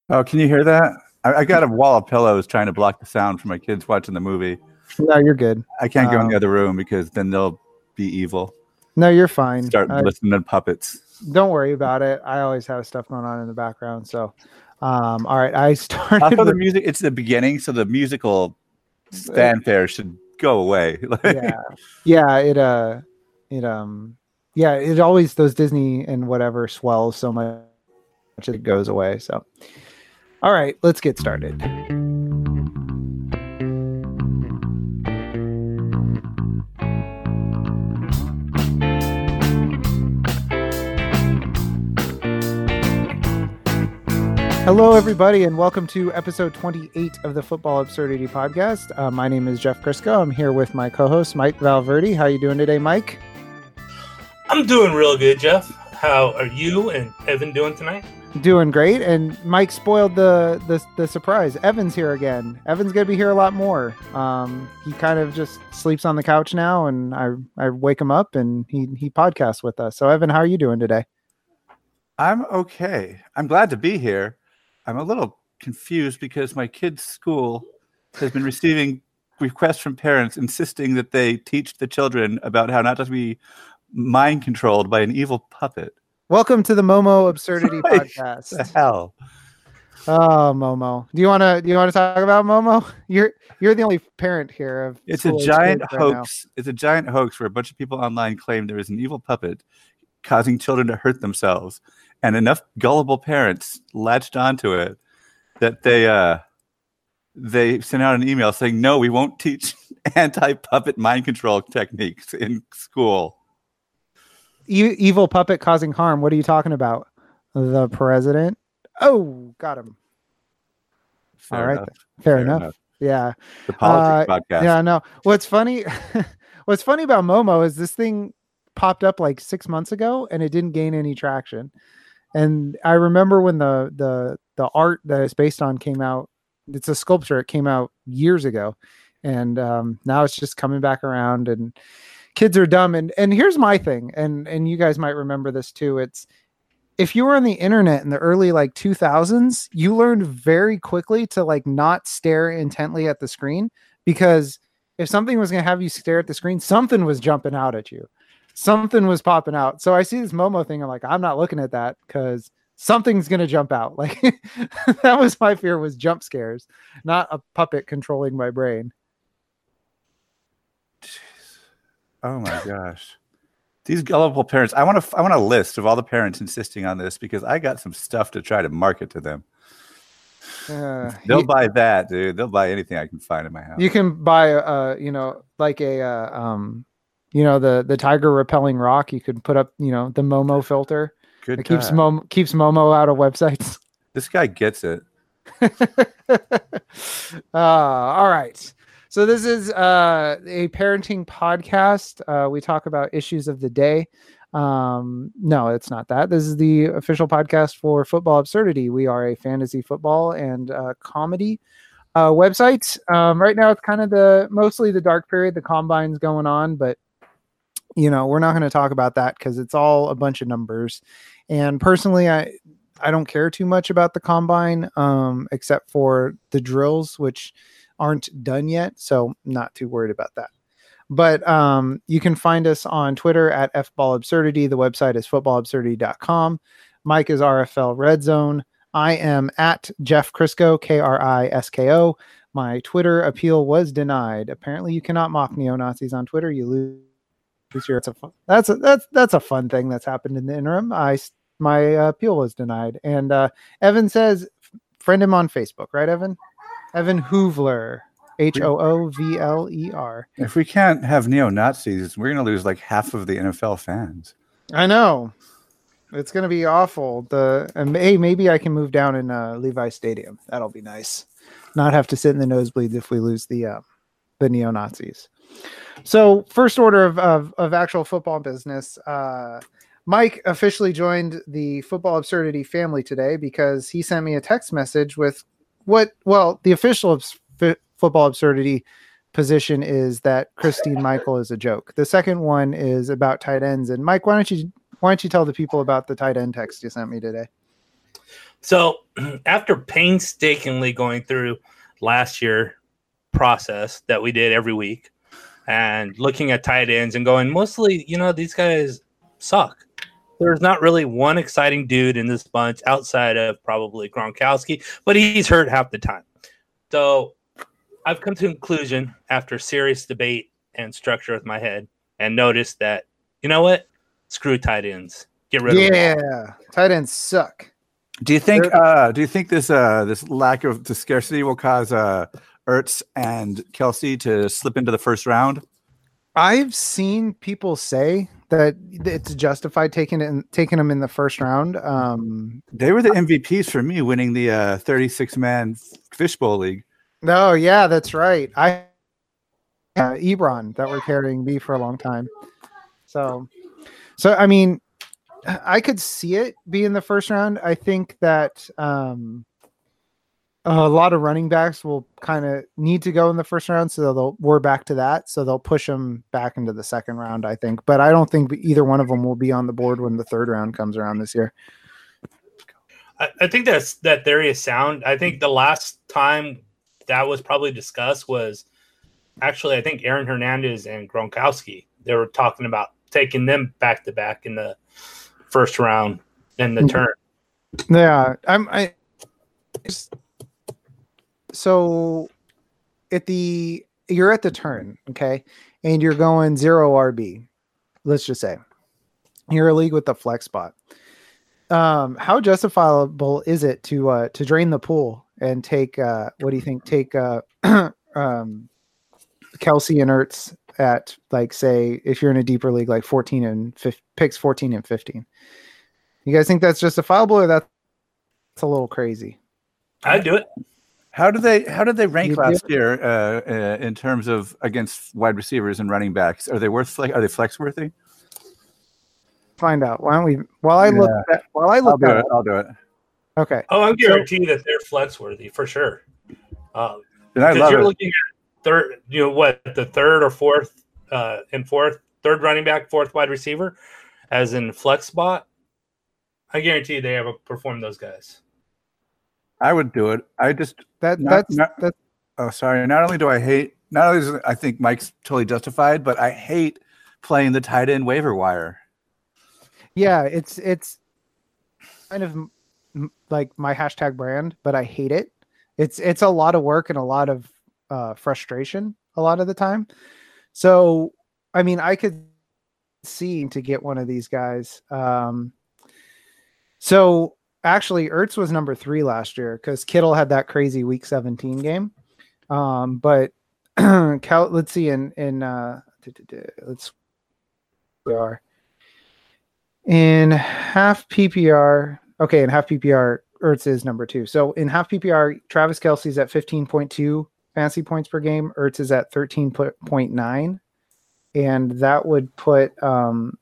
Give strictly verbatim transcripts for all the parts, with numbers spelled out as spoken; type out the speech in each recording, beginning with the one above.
Oh, can you hear that? I, I got a wall of pillows trying to block the sound from my kids watching the movie. No, you're good. I can't go in Um, the other room because then they'll be evil. No, you're fine. Start I, listening to puppets. don't worry about it. I always have stuff going on in the background. So, um, all right. I started. Also, the with- music, it's the beginning, so the musical fanfare should go away. yeah, yeah. It uh, it um, yeah. It always those Disney and whatever swells so much it goes away. So, all right, let's get started. Hello, everybody, and welcome to episode twenty-eight of the Football Absurdity Podcast. Uh, my name is Jeff Crisco. I'm here with my co-host, Mike Valverde. How are you doing today, Mike? I'm doing real good, Jeff. How are you and Evan doing tonight? Doing great, and Mike spoiled the, the, the surprise. Evan's here again. Evan's going to be here a lot more. Um, he kind of just sleeps on the couch now, and I, I wake him up, and he, he podcasts with us. So, Evan, how are you doing today? I'm okay. I'm glad to be here. I'm a little confused because my kid's school has been receiving requests from parents insisting that they teach the children about how not to be mind controlled by an evil puppet. Welcome to the Momo Absurdity What Podcast. the hell? Oh, Momo. Do you want to do you want to talk about Momo? You're you're the only parent here of It's a school-age giant kids right hoax. It's a giant hoax where a bunch of people online claim there is an evil puppet causing children to hurt themselves. And enough gullible parents latched onto it that they uh, they sent out an email saying, no, we won't teach anti-puppet mind control techniques in school. E- evil puppet causing harm. What are you talking about? The president? Oh, got him. Fair All right. enough. Fair, Fair enough. enough. Yeah. The politics Uh, podcast. Yeah, no. What's funny what's funny about Momo is this thing popped up like six months ago and it didn't gain any traction. And I remember when the the the art that it's based on came out. It's a sculpture. It came out years ago, and um, now it's just coming back around. And kids are dumb. And and here's my thing. And and you guys might remember this too. It's if you were on the internet in the early like two thousands, you learned very quickly to like not stare intently at the screen, because if something was going to have you stare at the screen, something was jumping out at you. Something was popping out. So I see this Momo thing. I'm like, I'm not looking at that because something's going to jump out. Like that was my fear, was jump scares, not a puppet controlling my brain. Jeez. Oh my gosh. These gullible parents. I want to I want a list of all the parents insisting on this because I got some stuff to try to market to them. Uh, They'll you, buy that, dude. They'll buy anything I can find in my house. you can buy a, uh, you know, like a, uh, um, you know, the, the tiger repelling rock. You could put up, you know, the Momo filter. Good It keeps God. Momo keeps Momo out of websites. This guy gets it. uh, all right. So this is uh, a parenting podcast. Uh, we talk about issues of the day. Um, no, it's not that. This is the official podcast for Football Absurdity. We are a fantasy football and uh, comedy uh, website. Um, right now, it's kind of the mostly the dark period. The combine's going on, but you know, we're not going to talk about that because it's all a bunch of numbers. And personally, I I don't care too much about the combine, um, except for the drills, which aren't done yet. So I'm not too worried about that. But um, you can find us on Twitter at F Ball Absurdity. The website is football absurdity dot com. Mike is R F L Red Zone. I am at Jeff Crisco, K R I S K O. My Twitter appeal was denied. Apparently, you cannot mock neo-Nazis on Twitter. You lose. Your, it's a fun, that's a that's that's a fun thing that's happened in the interim. I my uh, appeal was denied, and uh, Evan says friend him on Facebook, right, Evan? Evan Hoovler, H O O V L E R. If we can't have neo-Nazis, we're going to lose like half of the N F L fans. I know. It's going to be awful. The and hey, maybe I can move down in uh, Levi Stadium. That'll be nice. Not have to sit in the nosebleeds if we lose the uh, the neo-Nazis. So first order of, of, of actual football business, uh, Mike officially joined the Football Absurdity family today because he sent me a text message with what, well, the official f- Football Absurdity position is that Christine Michael is a joke. The second one is about tight ends. And Mike, why don't you, why don't you tell the people about the tight end text you sent me today? So after painstakingly going through last year process that we did every week and looking at tight ends and going, mostly, you know, these guys suck. There's not really one exciting dude in this bunch outside of probably Gronkowski, but he's hurt half the time. So I've come to a conclusion after serious debate and structure with my head and noticed that, you know what? Screw tight ends. Get rid yeah, of them. Yeah, tight ends suck. Do you think? Uh, do you think this uh, this lack of the scarcity will cause uh, Ertz and Kelsey to slip into the first round? I've seen people say that it's justified taking it in, taking them in the first round. Um, they were the M V Ps for me, winning the uh, thirty-six man fishbowl league. No, yeah, that's right. I uh, Ebron that were carrying me for a long time. So, so I mean. I could see it be in the first round. I think that um, a lot of running backs will kind of need to go in the first round, so they'll we're back to that. So they'll push them back into the second round, I think. But I don't think either one of them will be on the board when the third round comes around this year. I, I think that's that theory is sound. I think the last time that was probably discussed was actually I think Aaron Hernandez and Gronkowski. They were talking about taking them back to back in the first round in the turn. Yeah, I'm. I so at the you're at the turn, okay, and you're going zero R B. Let's just say you're a league with the flex spot. Um, how justifiable is it to uh, to drain the pool and take? Uh, what do you think? Take uh, um, Kelsey and Ertz at, like, say, if you're in a deeper league, like fourteen and fifteen, picks fourteen and fifteen. You guys think that's justifiable, or that's a little crazy? I'd do it. How do they how did they rank You last do? year uh, uh, in terms of against wide receivers and running backs? Are they worth flex, are they flex worthy? Find out. Why don't we? While I Yeah. look, at, while I I'll look do that it. up- I'll do it. okay. Oh, I'm guaranteed that they're flex worthy for sure. Um, And I because love you're it. looking at third, you know what, the third or fourth uh, and fourth, third running back, fourth wide receiver, as in flex spot. I guarantee they have performed those guys. I would do it. I just That Not- that's not- that's oh sorry. Not only do I hate, not only is it- I think Mike's totally justified, but I hate playing the tight end waiver wire. yeah. It's it's kind of m- like my hashtag brand, but I hate it. It's it's a lot of work and a lot of uh, frustration a lot of the time. So I mean, I could see to get one of these guys. Um, so actually, Ertz was number three last year because Kittle had that crazy Week seventeen game. Um, but Cal, let's see in in uh, let's we are in half P P R. Okay, in half P P R, Ertz is number two. So in half P P R, Travis Kelce's at fifteen point two fantasy points per game. Ertz is at thirteen point nine. And that would put um,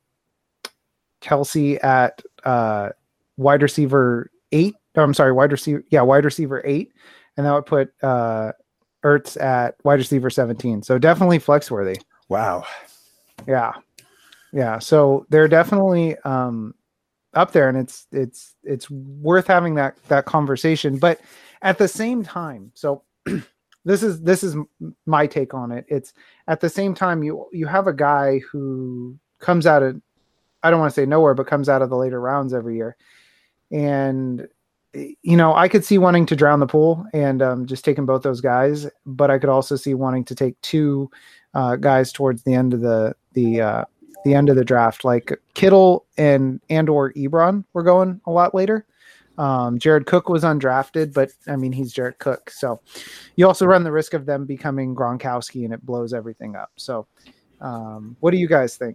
Kelsey at uh, wide receiver eight. Oh, I'm sorry, wide receiver. Yeah, wide receiver eight. And that would put uh, Ertz at wide receiver seventeen. So definitely flex worthy. Wow. Yeah. Yeah. So they're definitely um, up there, and it's it's it's worth having that that conversation. But at the same time, so this is this is my take on it. It's at the same time you you have a guy who comes out of, I don't want to say nowhere, but comes out of the later rounds every year, and you know I could see wanting to drown the pool and um, just taking both those guys, but I could also see wanting to take two uh, guys towards the end of the the uh, the end of the draft, like Kittle and and or Ebron were going a lot later. Um, Jared Cook was undrafted, but I mean, he's Jared Cook. So you also run the risk of them becoming Gronkowski and it blows everything up. So um, what do you guys think?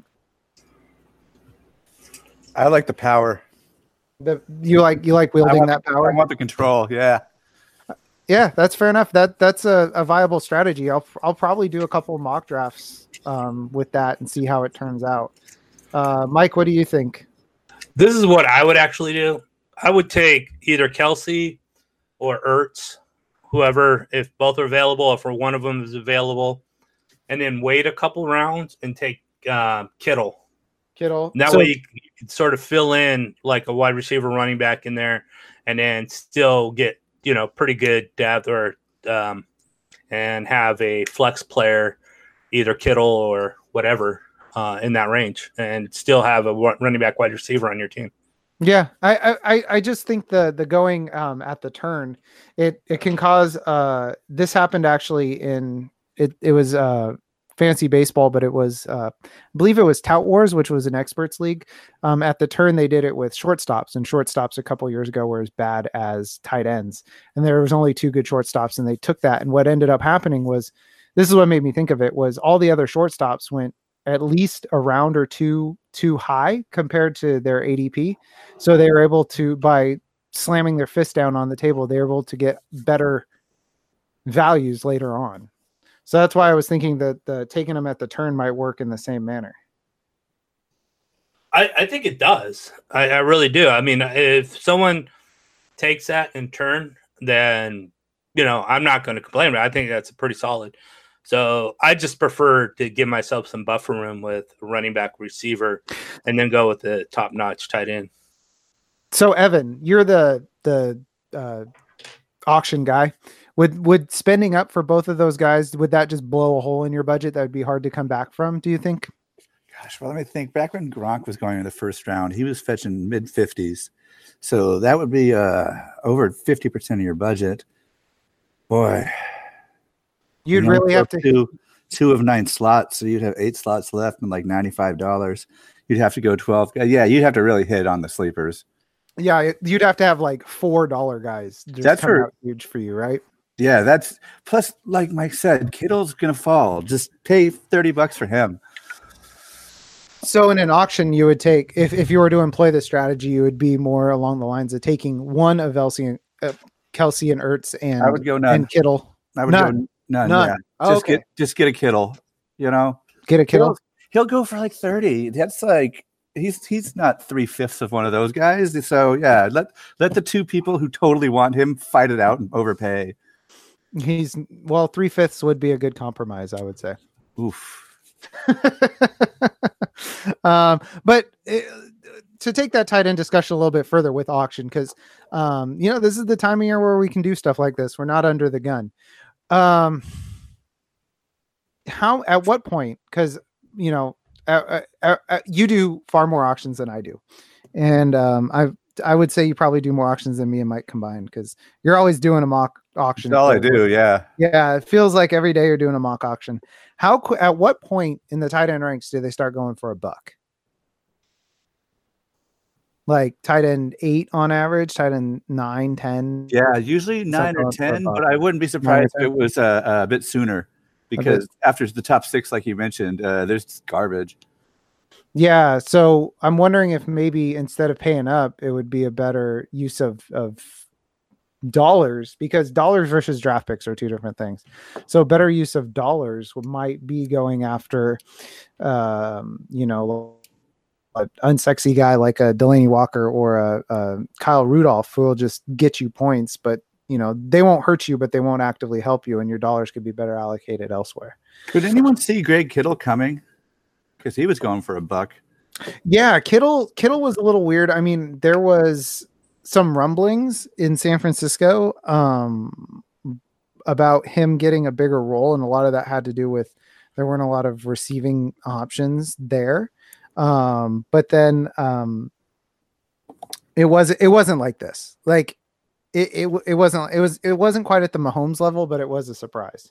I like the power. The, you like, you like I wielding want, that I power? want the control. Yeah. Yeah, that's fair enough. That that's a, a viable strategy. I'll, I'll probably do a couple mock drafts um, with that and see how it turns out. Uh, Mike, what do you think? This is what I would actually do. I would take either Kelsey or Ertz, whoever, if both are available, if one of them is available, and then wait a couple rounds and take uh, Kittle. Kittle. And that So- way you, you can sort of fill in like a wide receiver running back in there and then still get, you know, pretty good depth or um, and have a flex player, either Kittle or whatever, uh, in that range, and still have a running back wide receiver on your team. Yeah, I I I just think the the going um, at the turn, it it can cause. Uh, this happened actually in it. It was uh, fantasy baseball, but it was uh, I believe it was Tout Wars, which was an experts league. Um, at the turn, they did it with shortstops, and shortstops a couple years ago were as bad as tight ends, and there was only two good shortstops, and they took that. And what ended up happening was, this is what made me think of it, was all the other shortstops went at least a round or two too high compared to their A D P. So they were able to, by slamming their fist down on the table, they were able to get better values later on. So that's why I was thinking that the taking them at the turn might work in the same manner. I, I think it does. I, I really do. I mean, if someone takes that in turn, then, you know, I'm not going to complain about it. I think that's pretty solid. So I just prefer to give myself some buffer room with running back, receiver, and then go with the top notch tight end. So Evan, you're the the uh, auction guy. Would would spending up for both of those guys, would that just blow a hole in your budget that would be hard to come back from, do you think? Gosh, well, let me think. Back when Gronk was going in the first round, he was fetching mid fifties. So that would be uh, over fifty percent of your budget. Boy. You'd you know, really have to two, two of nine slots, so you'd have eight slots left and like ninety-five dollars. You'd have to go twelve. Yeah, you'd have to really hit on the sleepers. Yeah, you'd have to have like four dollar guys. Just that's come for, out huge for you, right? Yeah, that's plus, like Mike said, Kittle's gonna fall. Just pay thirty bucks for him. So in an auction, you would take, if, if you were to employ this strategy, you would be more along the lines of taking one of Kelsey and uh, Kelsey and Ertz and I would go none. and Kittle. I would none. go none. None. Yeah. Oh, just okay. get just get a Kittle. You know, get a Kittle. He'll, he'll go for like thirty. That's like he's he's not three fifths of one of those guys. So yeah, let let the two people who totally want him fight it out and overpay. He's well, three fifths would be a good compromise, I would say. Oof. um, but it, to take that tight end discussion a little bit further with auction, because um, you know, this is the time of year where we can do stuff like this. We're not under the gun. Um, how, at what point? Because, you know, uh, uh, uh, you do far more auctions than I do. And um, I I would say you probably do more auctions than me and Mike combined, because you're always doing a mock auction. That's all I do. Yeah. Yeah. It feels like every day you're doing a mock auction. How, at what point in the tight end ranks do they start going for a buck? Like tight end eight on average, tight end nine, ten. Yeah, usually nine or ten, but I wouldn't be surprised if it was uh, a bit sooner, because after the top six, like you mentioned, uh, there's garbage. Yeah, so I'm wondering if maybe instead of paying up, it would be a better use of of dollars, because dollars versus draft picks are two different things. So better use of dollars might be going after, um, you know, an unsexy guy like a Delaney Walker or a, a Kyle Rudolph, who will just get you points, but you know, they won't hurt you, but they won't actively help you, and your dollars could be better allocated elsewhere. Could anyone see Greg Kittle coming? Because he was going for a buck. Yeah, Kittle Kittle was a little weird. I mean, there was some rumblings in San Francisco um, about him getting a bigger role, and a lot of that had to do with there weren't a lot of receiving options there. Um, but then um, it was it wasn't like this. Like it, it it wasn't it was it wasn't quite at the Mahomes level, but it was a surprise.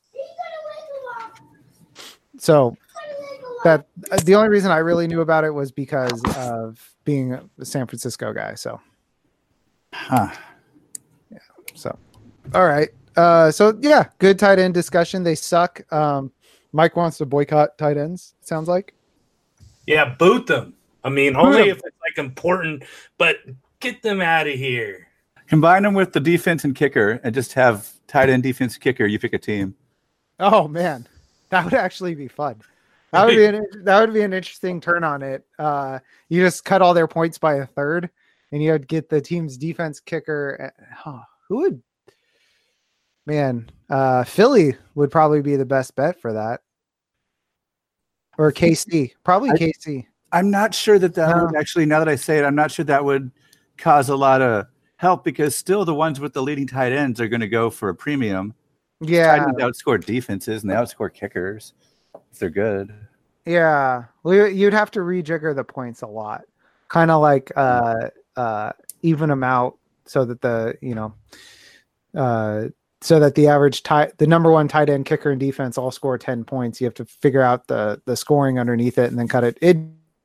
So that the only reason I really knew about it was because of being a San Francisco guy. So, huh. Yeah. So, all right. Uh, so yeah, good tight end discussion. They suck. Um, Mike wants to boycott tight ends. It sounds like. Yeah, boot them. I mean, only if it's like important, but get them out of here. Combine them with the defense and kicker, and just have tight end, defense, kicker. You pick a team. Oh man, that would actually be fun. That would be an that would be an interesting turn on it. Uh, you just cut all their points by a third, and you would get the team's defense, kicker. Oh, who would? Man, uh, Philly would probably be the best bet for that. Or K C, probably I, K C. I'm not sure that that no. would actually, now that I say it, I'm not sure that would cause a lot of help because still the ones with the leading tight ends are going to go for a premium. Yeah. Tight ends outscore defenses and they outscore kickers if they're good. Yeah. Well, you'd have to rejigger the points a lot. Kind of like uh, uh, even them out so that the, you know, uh, so that the average tight, the number one tight end, kicker, and defense all score ten points. You have to figure out the the scoring underneath it and then cut it. It,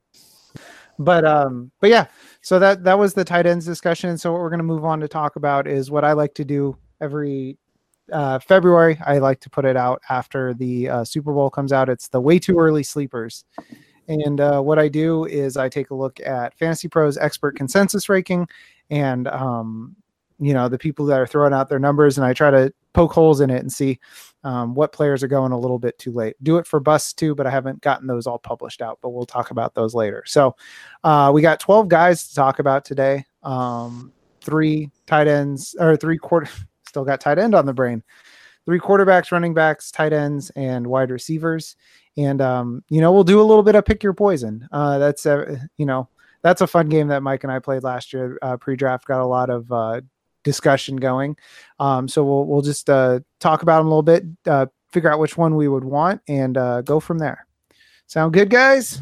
but um, but yeah. So that that was the tight ends discussion. So what we're going to move on to talk about is what I like to do every uh, February. I like to put it out after the uh, Super Bowl comes out. It's the way too early sleepers. And uh, what I do is I take a look at Fantasy Pros expert consensus ranking and, um, you know, the people that are throwing out their numbers, and I try to poke holes in it and see um, what players are going a little bit too late. Do it for busts too, but I haven't gotten those all published out, but we'll talk about those later. So uh, we got twelve guys to talk about today. Um, three tight ends or three quarter, still got tight end on the brain. Three quarterbacks, running backs, tight ends, and wide receivers. And, um, you know, we'll do a little bit of pick your poison. Uh, that's, uh, you know, that's a fun game that Mike and I played last year. Uh, pre-draft got a lot of uh, discussion going. Um, so we'll, we'll just uh, talk about them a little bit, uh, figure out which one we would want, and uh, go from there. Sound good, guys?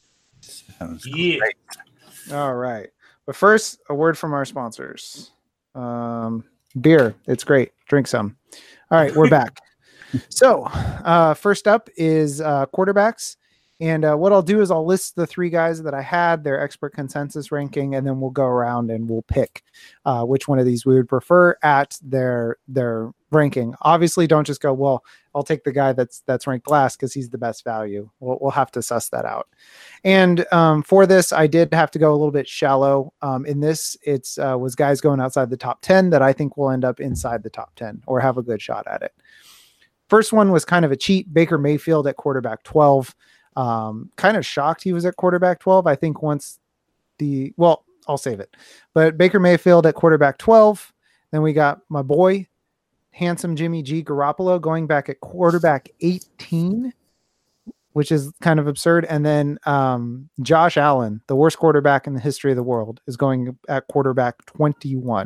Sounds Yeah. great. All right. But first, a word from our sponsors. Um, beer. It's great. Drink some. All right, we're back. So uh, first up is uh, quarterbacks. And uh, what I'll do is I'll list the three guys that I had, their expert consensus ranking, and then we'll go around and we'll pick uh, which one of these we would prefer at their their ranking. Obviously, don't just go, well, I'll take the guy that's that's ranked last because he's the best value. We'll, we'll have to suss that out. And um, for this, I did have to go a little bit shallow. Um, in this, it's uh, was guys going outside the top ten that I think will end up inside the top ten or have a good shot at it. First one was kind of a cheat. Baker Mayfield at quarterback twelve. Um, kind of shocked he was at quarterback twelve. I think once the, well, I'll save it. But Baker Mayfield at quarterback twelve. Then we got my boy, handsome Jimmy G Garoppolo going back at quarterback eighteen, which is kind of absurd. And then um, Josh Allen, the worst quarterback in the history of the world, is going at quarterback twenty-one.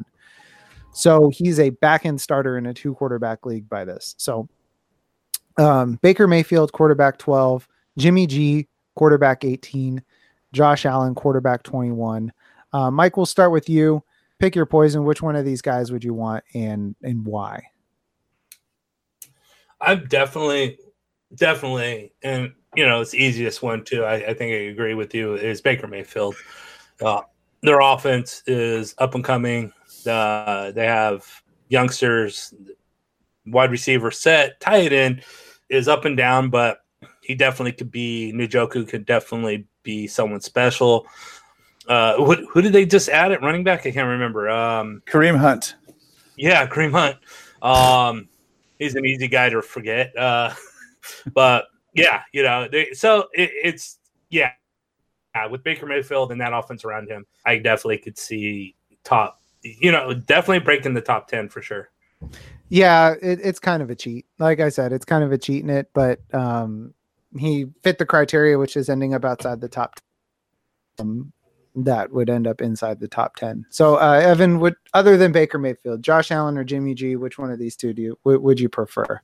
So he's a back-end starter in a two quarterback league by this. So um, Baker Mayfield, quarterback twelve, Jimmy G, quarterback eighteen, Josh Allen, quarterback twenty-one. Uh, Mike, we'll start with you. Pick your poison. Which one of these guys would you want, and and why? I'm definitely, definitely, and you know, it's the easiest one too. I, I think I agree with you. Is Baker Mayfield. Uh, their offense is up and coming. Uh, they have youngsters, wide receiver set, tight end is up and down, but he definitely could be, Njoku could definitely be someone special. Uh, who, who did they just add at running back? I can't remember. Um, Kareem Hunt. Yeah, Kareem Hunt. Um, he's an easy guy to forget. Uh, but yeah, you know, they, so it, it's, yeah, yeah, with Baker Mayfield and that offense around him, I definitely could see top, you know, definitely breaking the top ten for sure. Yeah, it, it's kind of a cheat. Like I said, it's kind of a cheat in it, but um, he fit the criteria, which is ending up outside the top ten. Um, that would end up inside the top ten. So, uh, Evan, would other than Baker Mayfield, Josh Allen or Jimmy G, which one of these two do you w- would you prefer?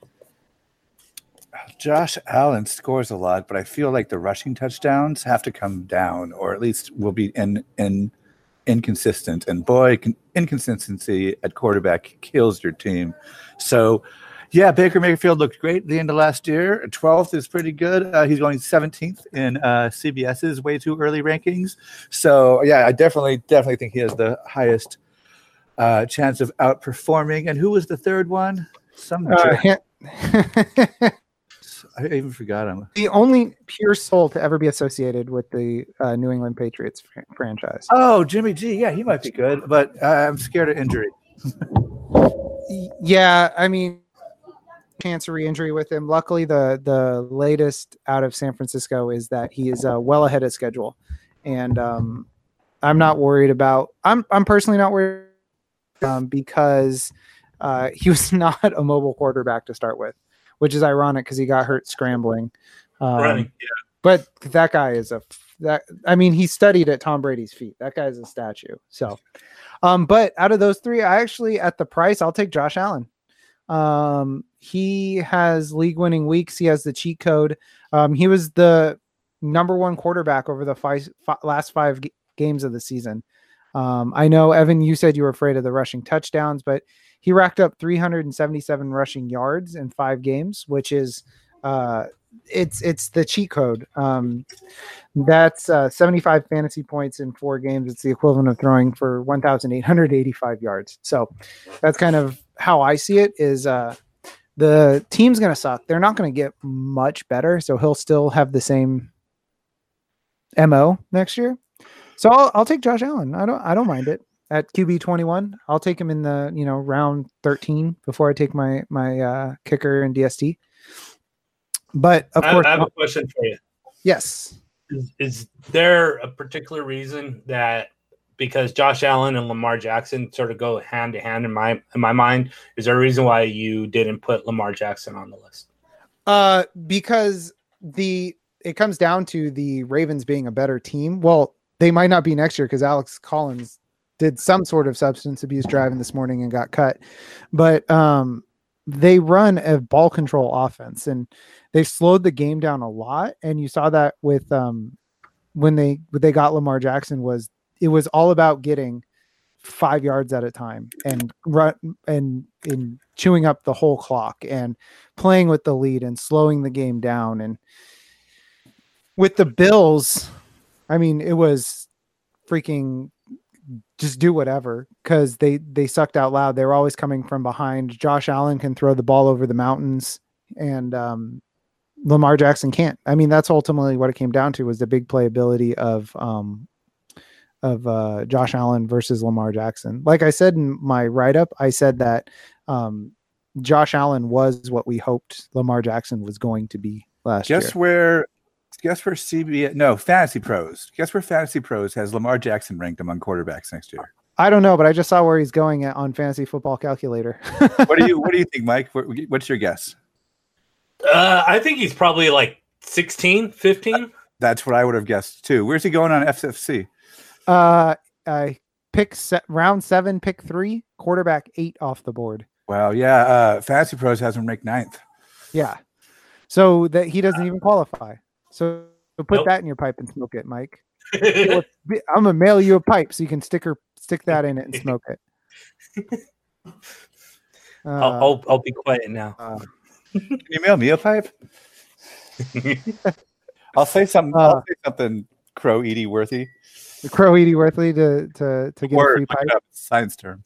Josh Allen scores a lot, but I feel like the rushing touchdowns have to come down, or at least will be in in inconsistent. And boy, con- inconsistency at quarterback kills your team. So, yeah, Baker Mayfield looked great at the end of last year. twelfth is pretty good. Uh, he's going seventeenth in uh, CBS's way too early rankings. So, yeah, I definitely, definitely think he has the highest uh, chance of outperforming. And who was the third one? Some Uh, jerk. ha- I even forgot him. the only pure soul to ever be associated with the uh, New England Patriots fr- franchise. Oh, Jimmy G. Yeah, he might be good, but uh, I'm scared of injury. Yeah, I mean, chance of re-injury with him. Luckily, the the latest out of San Francisco is that he is uh, well ahead of schedule, and um, I'm not worried about. I'm I'm personally not worried um, because uh, he was not a mobile quarterback to start with, which is ironic because he got hurt scrambling. Um, Running, yeah. But that guy is a that. I mean, he studied at Tom Brady's feet. That guy's a statue. So, um, but out of those three, I actually at the price, I'll take Josh Allen. Um, he has league winning weeks. He has the cheat code. Um, he was the number one quarterback over the five, five, last five g- games of the season. Um, I know, Evan, you said you were afraid of the rushing touchdowns, but he racked up three hundred seventy-seven rushing yards in five games, which is uh, it's it's the cheat code. Um, that's uh, seventy-five fantasy points in four games. It's the equivalent of throwing for one thousand eight hundred eighty-five yards. So that's kind of how I see it. Is uh, the team's going to suck. They're not going to get much better, so he'll still have the same M O next year. So I'll, I'll take Josh Allen. I don't I don't mind it at Q B twenty-one. I'll take him in the you know round thirteen before I take my my uh, kicker and D S T. But of I, course, I have a question for you. Yes. Is, is there a particular reason that because Josh Allen and Lamar Jackson sort of go hand to hand in my in my mind? Is there a reason why you didn't put Lamar Jackson on the list? Uh, because the it comes down to the Ravens being a better team. Well, they might not be next year because Alex Collins did some sort of substance abuse driving this morning and got cut. But um, they run a ball control offense, and they've slowed the game down a lot. And you saw that with um, when they when they got Lamar Jackson was it was all about getting five yards at a time and run and in chewing up the whole clock and playing with the lead and slowing the game down. And with the Bills, I mean, it was freaking just do whatever because they they sucked out loud. They were always coming from behind. Josh Allen can throw the ball over the mountains, and um, Lamar Jackson can't. I mean, that's ultimately what it came down to was the big playability of um, of uh, Josh Allen versus Lamar Jackson. Like I said in my write-up, I said that um, Josh Allen was what we hoped Lamar Jackson was going to be last year. Guess where Guess where C B S no Fantasy Pros. Guess where Fantasy Pros has Lamar Jackson ranked among quarterbacks next year? I don't know, but I just saw where he's going at on Fantasy Football Calculator. What do you What do you think, Mike? What, what's your guess? Uh, I think he's probably like sixteen, fifteen. That's what I would have guessed too. Where's he going on F F C? Uh, I pick set, round seven, pick three, quarterback eight off the board. Wow, yeah. Uh, Fantasy Pros has him ranked ninth. Yeah, so that he doesn't even qualify. So, so put Nope. that in your pipe and smoke it, Mike. I'm gonna mail you a pipe so you can stick her stick that in it and smoke it. Uh, I'll, I'll I'll be quiet now. uh, Can you mail me a pipe? I'll say something. Uh, I'll say something Crow Edie worthy. Crow Edie Worthley to to to get Word, a free look pipe. it up. Science term.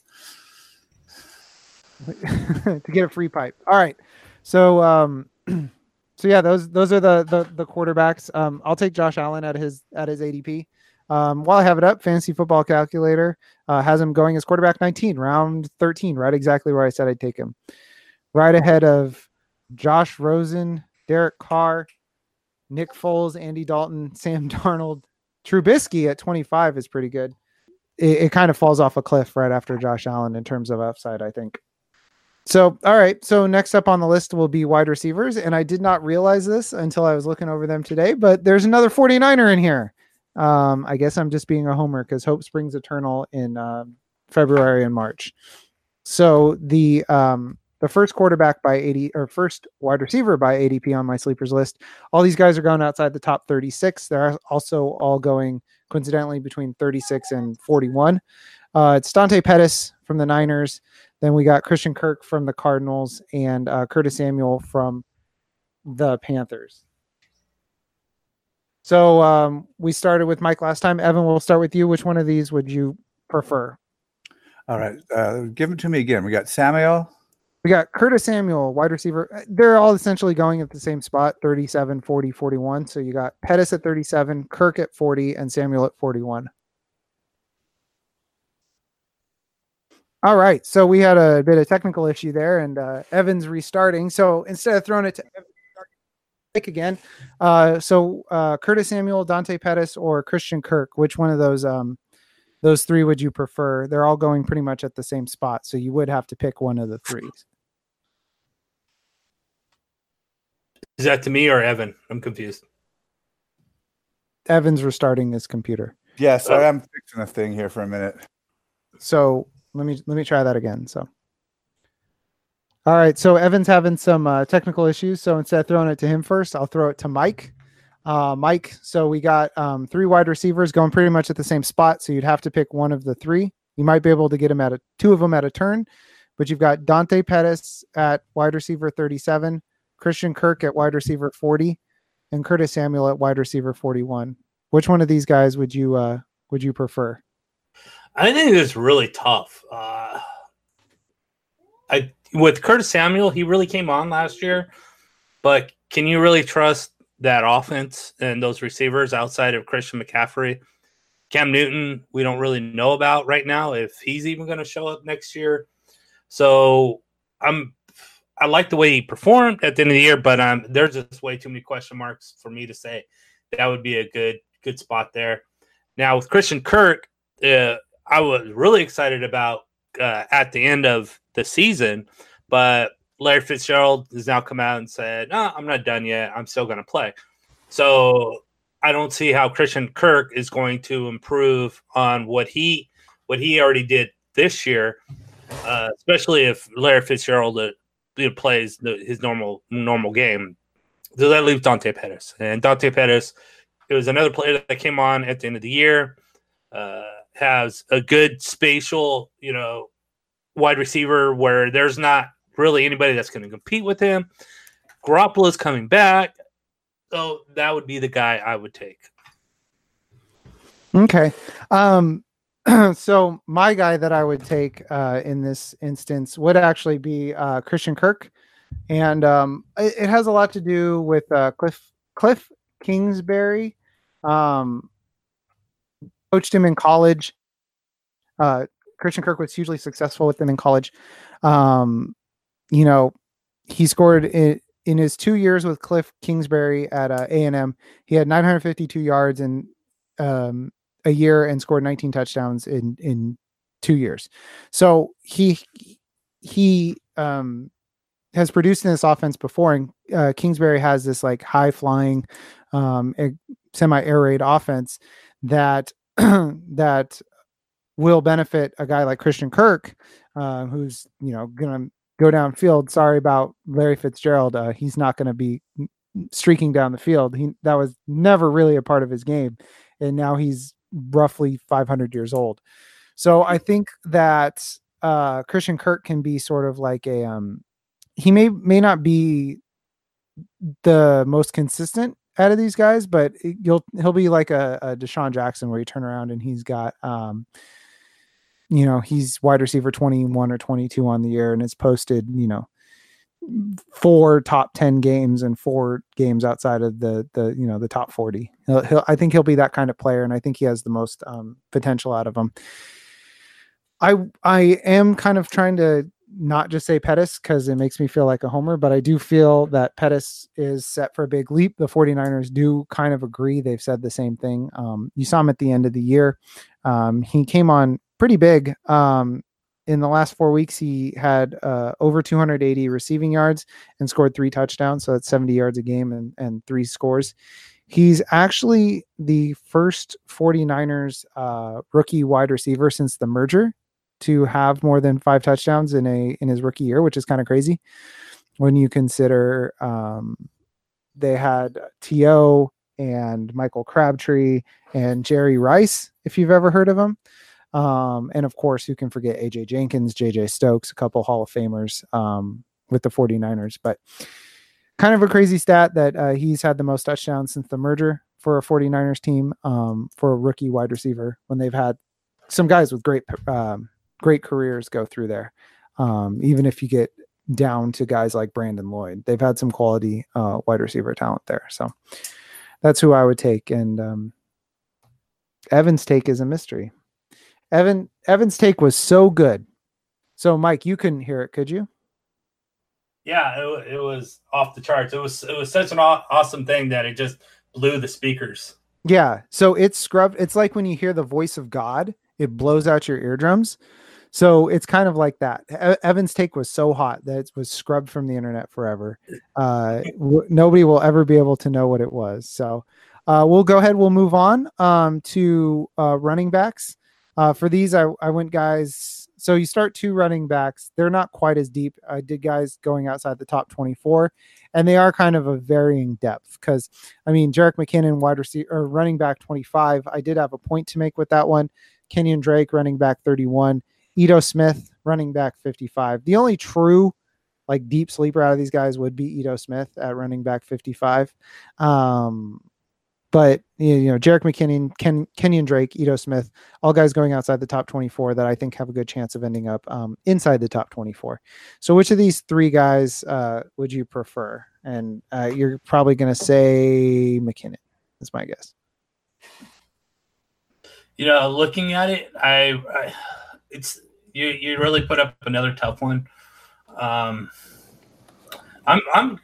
to get a free pipe. All right. So um so yeah, those those are the the, the quarterbacks. Um I'll take Josh Allen at his at his A D P. Um while I have it up, Fantasy Football Calculator uh, has him going as quarterback nineteen, round thirteen, right exactly where I said I'd take him. Right ahead of Josh Rosen, Derek Carr, Nick Foles, Andy Dalton, Sam Darnold. Trubisky at twenty-five is pretty good. It, it kind of falls off a cliff right after Josh Allen in terms of upside, I think. So, all right. So next up on the list will be wide receivers. And I did not realize this until I was looking over them today, but there's another forty-niner in here. Um, I guess I'm just being a homer because hope springs eternal in um, February and March. So the um, the first quarterback by eighty or first wide receiver by A D P on my sleepers list. All these guys are going outside the top thirty-six. They're also all going coincidentally between thirty-six and forty-one. Uh, it's Dante Pettis from the Niners. Then we got Christian Kirk from the Cardinals and uh, Curtis Samuel from the Panthers. So um, we started with Mike last time. Evan, we'll start with you. Which one of these would you prefer? All right. Uh, give them to me again. We got Samuel. We got Curtis Samuel, wide receiver. They're all essentially going at the same spot, thirty-seven, forty, forty-one. So you got Pettis at thirty-seven, Kirk at forty, and Samuel at forty-one. All right. So we had a bit of technical issue there, and uh, Evan's restarting. So instead of throwing it to Evan, pick again. Uh, so uh, Curtis Samuel, Dante Pettis, or Christian Kirk, which one of those um, those three would you prefer? They're all going pretty much at the same spot. So you would have to pick one of the three. Is that to me or Evan? I'm confused. Evan's restarting his computer. Yeah, sorry, I'm fixing a thing here for a minute. So let me let me try that again. So, all right. So Evan's having some uh, technical issues. So instead of throwing it to him first, I'll throw it to Mike. Uh, Mike. So we got um, three wide receivers going pretty much at the same spot. So you'd have to pick one of the three. You might be able to get him at a two of them at a turn, but you've got Dante Pettis at wide receiver thirty-seven, Christian Kirk at wide receiver forty, and Curtis Samuel at wide receiver forty-one. Which one of these guys would you uh, would you prefer? I think it's really tough. Uh, I with Curtis Samuel, he really came on last year, but can you really trust that offense and those receivers outside of Christian McCaffrey? Cam Newton, we don't really know about right now if he's even going to show up next year. So I'm I like the way he performed at the end of the year, but um, there's just way too many question marks for me to say that would be a good good spot there. Now with Christian Kirk, uh, I was really excited about uh, at the end of the season, but Larry Fitzgerald has now come out and said, no, I'm not done yet. I'm still going to play. So I don't see how Christian Kirk is going to improve on what he what he already did this year, uh, especially if Larry Fitzgerald uh, you know, plays the, his normal normal game. So that leaves Dante Pettis. And Dante Pettis, it was another player that came on at the end of the year, uh, has a good spatial, you know, wide receiver where there's not really anybody that's going to compete with him. Garoppolo's coming back. So that would be the guy I would take. Okay. Um, so my guy that I would take uh, in this instance would actually be uh, Christian Kirk. And um, it, it has a lot to do with uh, Cliff Cliff Kingsbury. Um, coached him in college. Uh, Christian Kirk was hugely successful with him in college. Um, you know, he scored in, in his two years with Cliff Kingsbury at uh, A and M. He had nine hundred fifty-two yards in um, a year and scored nineteen touchdowns in in two years. So he he um, has produced in this offense before, and uh, Kingsbury has this like high flying, um, semi air raid offense that that will benefit a guy like Christian Kirk, uh, who's you know gonna go downfield. Sorry about Larry Fitzgerald. Uh, he's not going to be streaking down the field. He that was never really a part of his game, and now he's roughly five hundred years old. So I think that uh, Christian Kirk can be sort of like a um, he may may not be the most consistent out of these guys, but you'll he'll be like a, a Deshaun Jackson where you turn around and he's got um, you know, he's wide receiver twenty-one or twenty-two on the year and it's posted, you know, four top ten games and four games outside of the, the, you know, the top forty. He'll, he'll, I think he'll be that kind of player. And I think he has the most um, potential out of him. I, I am kind of trying to not just say Pettis because it makes me feel like a homer, but I do feel that Pettis is set for a big leap. The 49ers do kind of agree. They've said the same thing. Um, you saw him at the end of the year. Um, he came on pretty big. Um, in the last four weeks, he had uh, over two hundred eighty receiving yards and scored three touchdowns. So that's seventy yards a game and, and three scores. He's actually the first 49ers uh, rookie wide receiver since the merger to have more than five touchdowns in a in his rookie year, which is kind of crazy when you consider um, they had T O and Michael Crabtree and Jerry Rice, if you've ever heard of him. Um, and of course, you can forget A J Jenkins, J J Stokes, a couple Hall of Famers um, with the 49ers. But kind of a crazy stat that uh, he's had the most touchdowns since the merger for a 49ers team um, for a rookie wide receiver when they've had some guys with great um, great careers go through there. Um, even if you get down to guys like Brandon Lloyd, they've had some quality uh, wide receiver talent there. So that's who I would take. And um, Evan's take is a mystery. Evan Evan's take was so good. So Mike, you couldn't hear it, could you? Yeah, it, it was off the charts. It was it was such an aw- awesome thing that it just blew the speakers. Yeah. So it's scrubbed. It's like when you hear the voice of God, it blows out your eardrums. So it's kind of like that. E- Evan's take was so hot that it was scrubbed from the internet forever. Uh, w- nobody will ever be able to know what it was. So uh, we'll go ahead. We'll move on um, to uh, running backs. Uh, for these, I, I went guys. So you start two running backs. They're not quite as deep. I did guys going outside the top twenty-four, and they are kind of a varying depth. Because I mean, Jerick McKinnon, wide receiver or running back twenty-five. I did have a point to make with that one. Kenyon Drake, running back thirty-one. Ito Smith, running back fifty-five. The only true like deep sleeper out of these guys would be Ito Smith at running back fifty-five. Um, but you know, Jerick McKinnon, Ken, Kenyon Drake, Ito Smith, all guys going outside the top twenty-four that I think have a good chance of ending up um, inside the top twenty-four. So which of these three guys uh, would you prefer? And uh, you're probably going to say McKinnon. That's my guess. You know, looking at it, I, I it's you. You really put up another tough one. Um, I'm, I'm,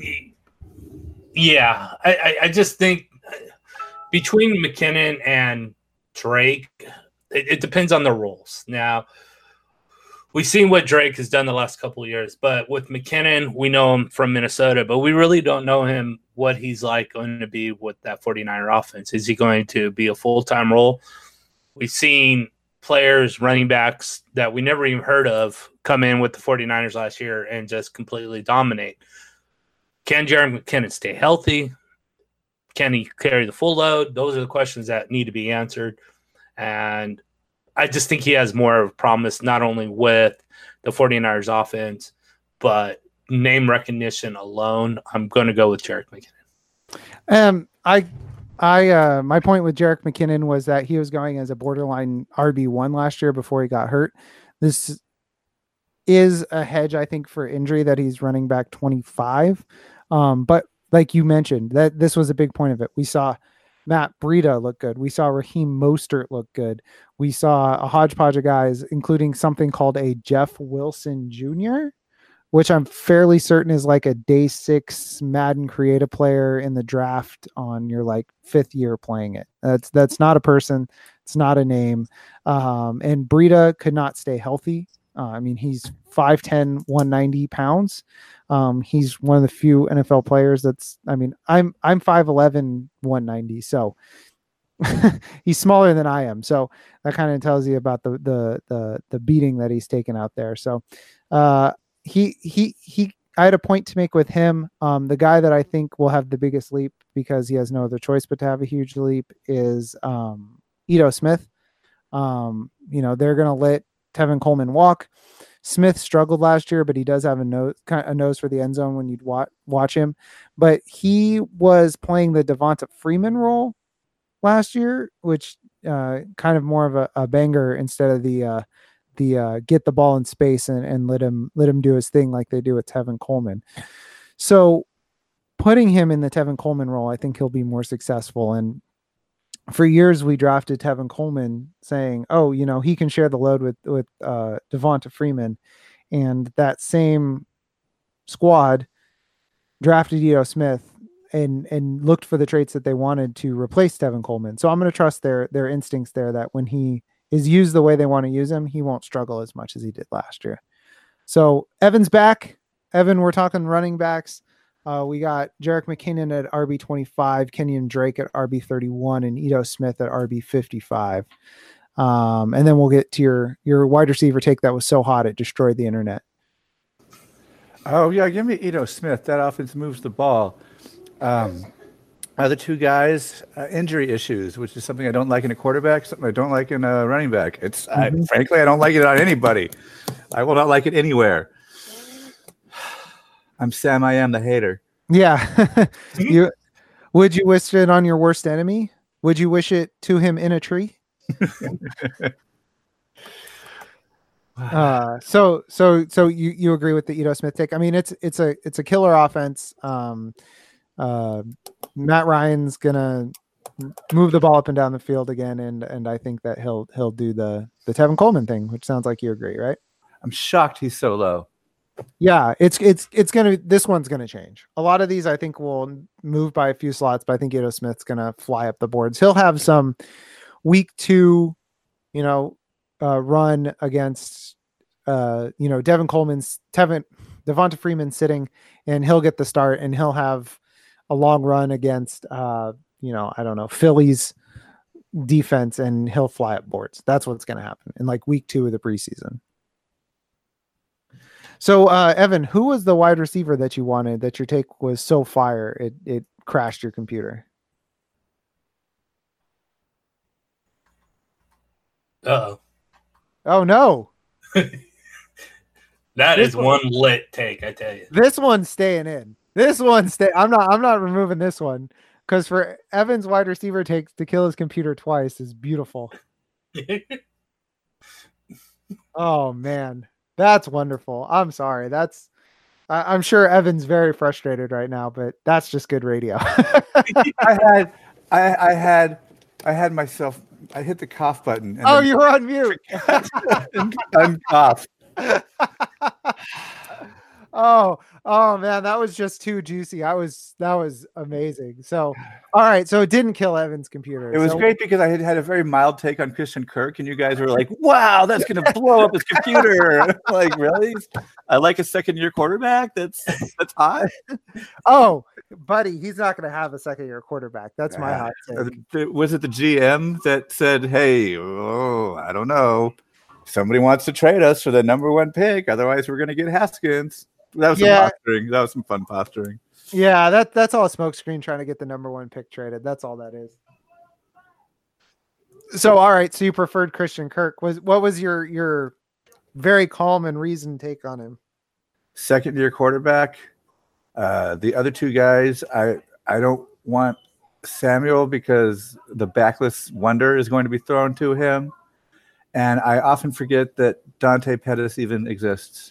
yeah. I, I, I just think between McKinnon and Drake, it, it depends on the roles. Now, we've seen what Drake has done the last couple of years, but with McKinnon, we know him from Minnesota, but we really don't know him, what he's like going to be with that 49er offense. Is he going to be a full-time role? We've seen players, running backs that we never even heard of come in with the 49ers last year and just completely dominate. Can Jerick McKinnon stay healthy? Can he carry the full load? Those are the questions that need to be answered. And I just think he has more of a promise, not only with the 49ers offense, but name recognition alone. I'm going to go with Jerick McKinnon. Um, I, I, uh, my point with Jerick McKinnon was that he was going as a borderline R B one last year before he got hurt. This is a hedge, I think, for injury that he's running back twenty-five. Um, but like you mentioned, that this was a big point of it. We saw Matt Breida look good. We saw Raheem Mostert look good. We saw a hodgepodge of guys, including something called a Jeff Wilson Junior, which I'm fairly certain is like a day six Madden creative player in the draft on your like fifth year playing it. That's, that's not a person. It's not a name. Um, and Breida could not stay healthy. Uh, I mean, he's five ten, one ninety pounds. Um, he's one of the few N F L players that's, I mean, I'm, I'm five eleven, one ninety. So he's smaller than I am. So that kind of tells you about the, the, the, the beating that he's taken out there. So, uh, he, he, he, I had a point to make with him. Um, the guy that I think will have the biggest leap because he has no other choice but to have a huge leap is, um, Ito Smith. Um, you know, they're going to let Tevin Coleman walk. Smith struggled last year, but he does have a nose, a nose for the end zone when you'd watch, watch him. But he was playing the Devonta Freeman role last year, which uh, kind of more of a, a banger instead of the uh, the uh, get the ball in space and, and let him let him do his thing like they do with Tevin Coleman. So putting him in the Tevin Coleman role, I think he'll be more successful. And for years, we drafted Tevin Coleman saying, oh, you know, he can share the load with, with uh, Devonta Freeman. And that same squad drafted Ito Smith and, and looked for the traits that they wanted to replace Tevin Coleman. So I'm going to trust their, their instincts there that when he is used the way they want to use him, he won't struggle as much as he did last year. So Evan's back. Evan, we're talking running backs. Uh, we got Jerick McKinnon at R B twenty-five, Kenyon Drake at R B thirty-one, and Ito Smith at R B fifty-five. Um, and then we'll get to your, your wide receiver take that was so hot it destroyed the internet. Oh, yeah, give me Ito Smith. That offense moves the ball. Um, other two guys, uh, injury issues, which is something I don't like in a quarterback, something I don't like in a running back. It's mm-hmm. I, frankly, I don't like it on anybody. I will not like it anywhere. I'm Sam. I am the hater. Yeah. you would you wish it on your worst enemy? Would you wish it to him in a tree? uh, so so so you you agree with the Ito Smith take? I mean, it's it's a it's a killer offense. Um, uh, Matt Ryan's gonna move the ball up and down the field again, and and I think that he'll he'll do the the Tevin Coleman thing, which sounds like you agree, right? I'm shocked he's so low. Yeah, it's it's it's gonna this one's gonna change. A lot of these I think will move by a few slots, but I think Ito Smith's gonna fly up the boards. He'll have some week two, you know, uh, run against uh, you know, Devin Coleman's Tevin Devonta Freeman sitting, and he'll get the start, and he'll have a long run against uh, you know, I don't know, Phillies defense, and he'll fly up boards. That's what's going to happen in like week two of the preseason. So, uh, Evan, who was the wide receiver that you wanted that your take was so fire it it crashed your computer? Uh-oh. Oh no. That This is one- one lit take, I tell you. This one's staying in. This one's stay. I'm not. I'm not removing this one because for Evan's wide receiver takes to kill his computer twice is beautiful. Oh man, that's wonderful. I'm sorry. That's. I, I'm sure Evan's very frustrated right now, but that's just good radio. I had, I, I had, I had myself. I hit the cough button. And Oh, then you were on mute. uncoughed. Oh, oh man, that was just too juicy. I was that was amazing. So, all right, so it didn't kill Evan's computer. It was So- great because I had had a very mild take on Christian Kirk, and you guys were like, "Wow, that's going to blow up his computer!" I'm like, really? I like a second-year quarterback. That's that's hot. Oh, buddy, he's not going to have a second-year quarterback. That's my hot Uh, take. th- Was it the G M that said, "Hey, oh, I don't know, somebody wants to trade us for the number one pick, otherwise we're going to get Haskins"? That was some Yeah. posturing. That was some fun posturing. Yeah, that that's all a smokescreen trying to get the number one pick traded. That's all that is. So, all right, so you preferred Christian Kirk. Was what was your your very calm and reasoned take on him? Second-year quarterback. Uh, the other two guys, I I don't want Samuel because the backless wonder is going to be thrown to him, and I often forget that Dante Pettis even exists,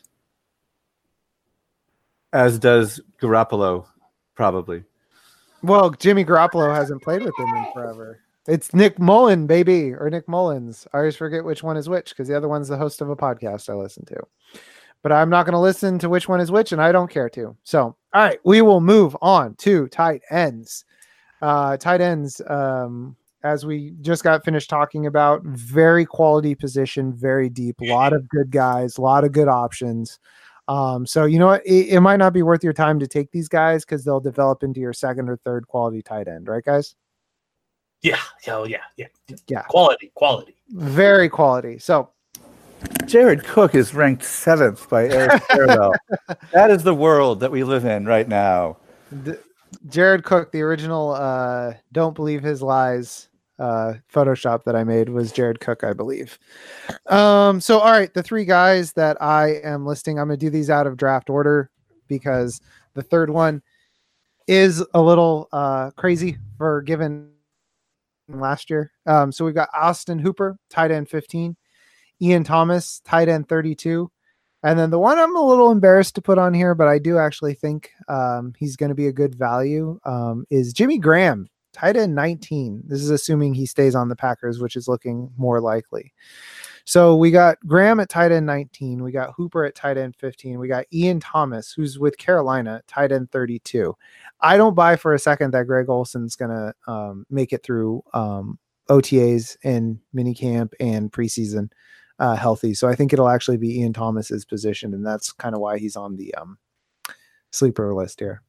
as does Garoppolo, probably. Well, Jimmy Garoppolo hasn't played with him in forever. It's Nick Mullen, baby, or Nick Mullins. I always forget which one is which because the other one's the host of a podcast I listen to. But I'm not going to listen to which one is which, and I don't care to. So, all right, we will move on to tight ends. Uh, tight ends, um, as we just got finished talking about, very quality position, very deep, a lot of good guys, a lot of good options. Um, so you know what? It, it might not be worth your time to take these guys because they'll develop into your second or third quality tight end, right, guys? Yeah, yeah, oh, yeah, yeah. Yeah. Quality, quality. Very quality. So Jared Cook is ranked seventh by Eric Fairwell. That is the world that we live in right now. the, Jared Cook, the original uh, "Don't Believe His Lies" uh, Photoshop that I made was Jared Cook, I believe. Um, so all right, the three guys that I am listing, I'm gonna do these out of draft order because the third one is a little uh, crazy for given last year. Um, so we've got Austin Hooper, tight end fifteen, Ian Thomas, tight end thirty-two. And then the one I'm a little embarrassed to put on here, but I do actually think um, he's going to be a good value um, is Jimmy Graham, tight end nineteen. This is assuming he stays on the Packers, which is looking more likely. So we got Graham at tight end nineteen. We got Hooper at tight end fifteen. We got Ian Thomas, who's with Carolina, tight end thirty-two. I don't buy for a second that Greg Olson's going to um, make it through um, O T As and minicamp and preseason uh, healthy. So I think it'll actually be Ian Thomas's position, and that's kind of why he's on the um, sleeper list here.